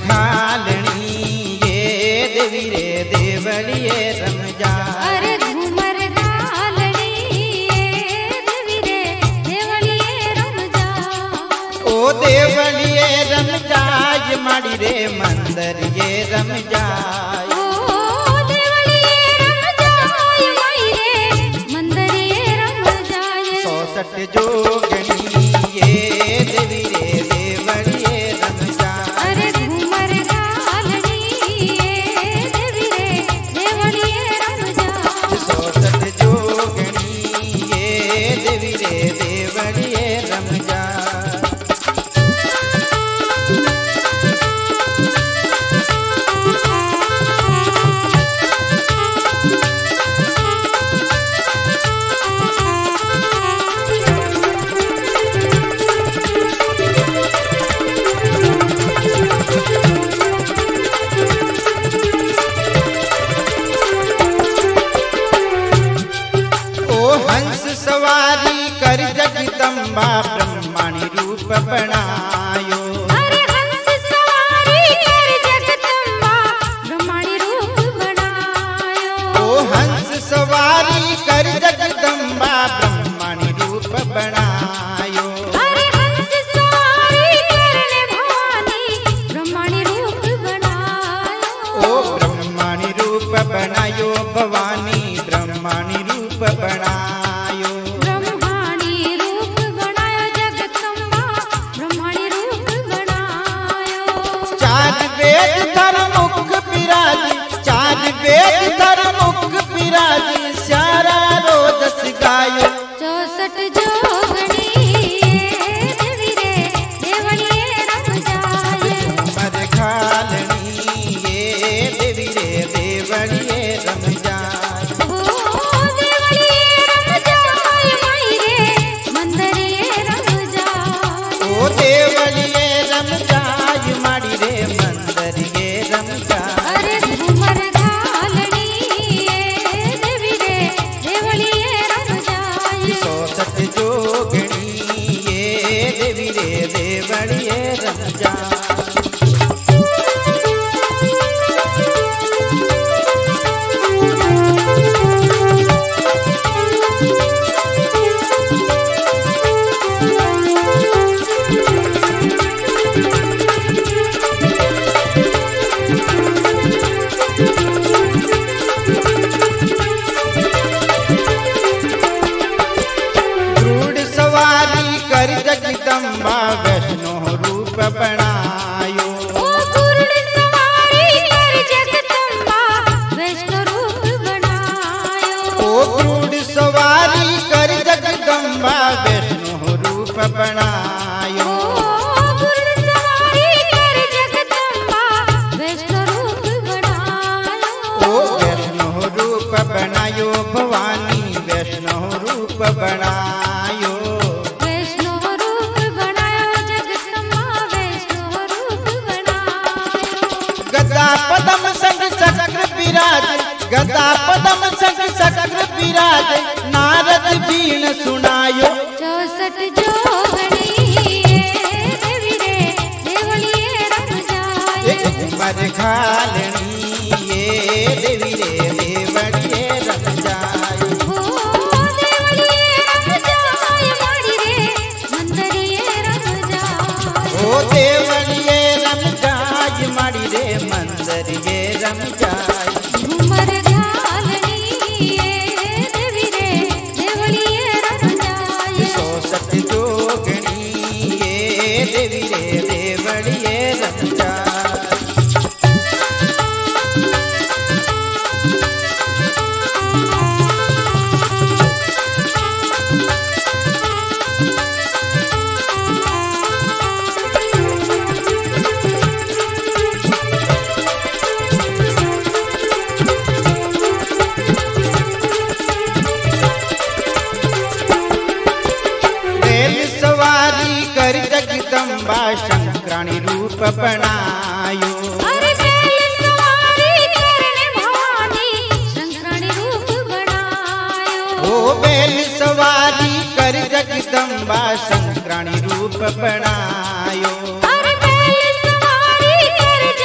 घालनी ये देवी रे देवलिए रम जाए। अरे घूमर घालनी ये देवी रे देवलिए रम जाए। ओ देवलिए रम जाए माड़ी रे मंदिर ये रम जाए। ओ देवलिए रम जाए माई रे मंदिर ये रम जाए। 64 जोगणी ये देवी रे देवलिए रम जाए। अरे घूमर घालनी ये देवी रे देवलिए रम जाए। 64 जोगणी ये देवी रे देवलिए रम जाए। सवारी कर जगदम्बा ब्रह्माणी रूप बनायो। अरे हंस सवारी कर जगदम्बा ब्रह्माणी रूप बनायो। ओ हंस सवारी कर जगदम्बा ब्रह्माणी रूप बनायो। अरे हंस सवारी करने भवानी ब्रह्माणी रूप बनायो। ओ ब्रह्माणी रूप बनायो भवानी ब्रह्माणी रूप बनायो। वेद धर्मुख विराजी सारा रोदस गायो। 64 जोगणी ये देवी रे देवलिए रम जाए। घूमर घालनी ये देवी रे देवलिए रम जाए। ओ देवलिए रम जाए माई रे मंदिर ये रम जाए। ओ देवलिए रम जाए माड़ी रे मंदिर ये रम जाए। अरे घूमर घालनी ये देवी रे देवलिए रम जाए। 64 जोगणी ये देवी रे देवलिए रम जाए। जगदम्बा वैष्णो रूप बनायो। ओ गुरुड़ सवारी कर जगदम्बा वैष्णो रूप बनायो। ओ गुरुड़ सवारी कर जगदम्बा वैष्णो रूप बनायो। ओ गुरुड़ सवारी कर जगदम्बा वैष्णो रूप बनायो। ओ वैष्णो रूप बनायो भवानी वैष्णो रूप बनायो। गदा पदम संग चक्र विराज गदा पदम संग चक्र विराज नारद बीन सुनायो। 64 जोगणी ये देवी रे देवलिए रम जाए। घूमर घालनी ये देवी रे देवलिए रम जाए। ओ देवलिए रम जाए माड़ी रे मंदिर ये रम जाए। ओ देवलिए रम जाए माड़ी रे मंदिर ये रम जाए। घूमर घालनी ये देवी रे देवलिए रम जाए। 64 जोगणी ये देवी रे देवलिए रम जाए। जगदम्बा शंकराणी रूप बनायो। अरे बैल सवारी करने भवानी शंकराणी रूप बनायो। ओ बैल सवारी कर जगदम्बा शंकराणी रूप बनायो। अरे बैल सवारी कर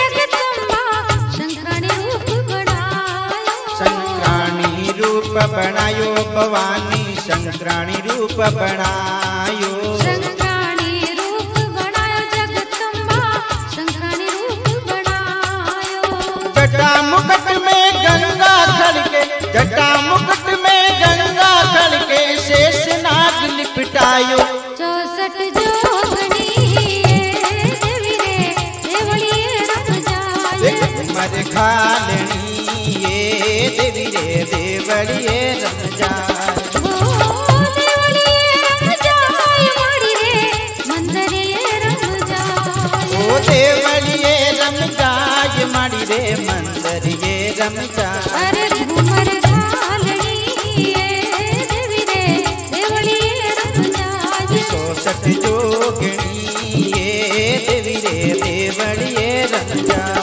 बनायो भवानी शंकराणी रूप बनायो शंकराणी रूप बनायो जगदम्बा शंकराणी रूप बनायो जटा मुकुट में गंगा खड़के जटा मुकुट में गंगा खड़के शेष नाग लिपटायो 64 जोगणी देवी रे देवलिए रम जाए घूमर घालनी ये देवी रे देवलिए रम जाए ओ देवलिए रम जाए माड़ी रे मंदरिए रम जाए ओ देवलिए रम जाए माड़ी रे मंदिर ये रम जाए अरे घूमर घालनी देवी रे देवलिए रम जाए 64 जोगणी ये देवी रे देवलिए रम जाए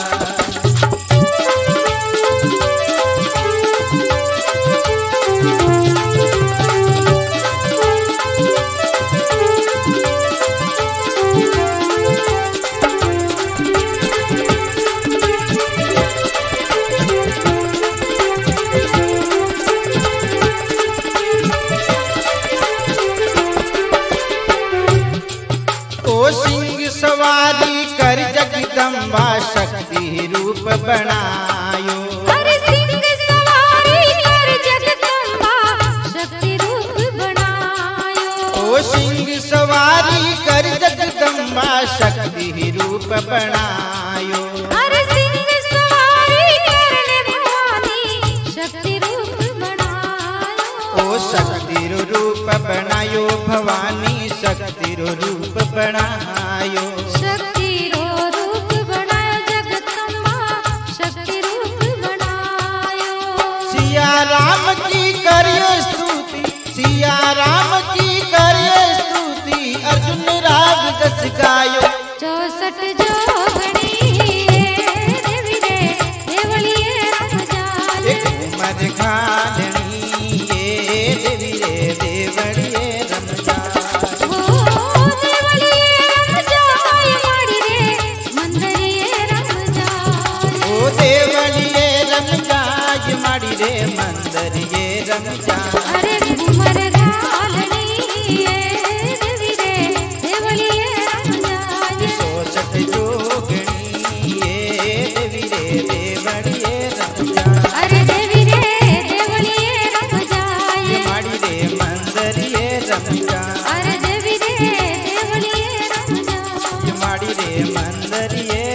सिंह सवारी कर जगदम्बा शक्ति रूप बनायो अरे सिंह सवारी कर जगदम्बा शक्ति रूप बनायो ओ सिंह सवारी कर जगदम्बा शक्ति रूप बनायो अरे सिंह सवारी करने भवानी शक्ति रूप बनायो ओ शक्ति रूप बनायो भवानी शक्ति रूप बनायो शक्ति रूप बनायो जगदम्बा शक्ति रूप बनायो सिया राम की करियो स्तुति सिया राम की करियो स्तुति अर्जुन राग जस गायो 64 जोगणी देवी रे देवलिए रम जाए घूमर घालनी ये देवी रे देवलिए रम जाए ओ देवलिए रम जाए माड़ी रे मंदरिए रम जाए ओ देवलिए रम जाए माड़ी रे मंदिर ये रम जाए अरे घूमर घालनी देवी रे देवलिए रम जाए 64 जोगणी ये देवी रे देवलिए रम जाए अरे देवी रे देवलिए रम जाए माड़ी रे मंदिर ये रम जाए अरे देवी रे देवलिए रम जाए माड़ी रे मंदिर ये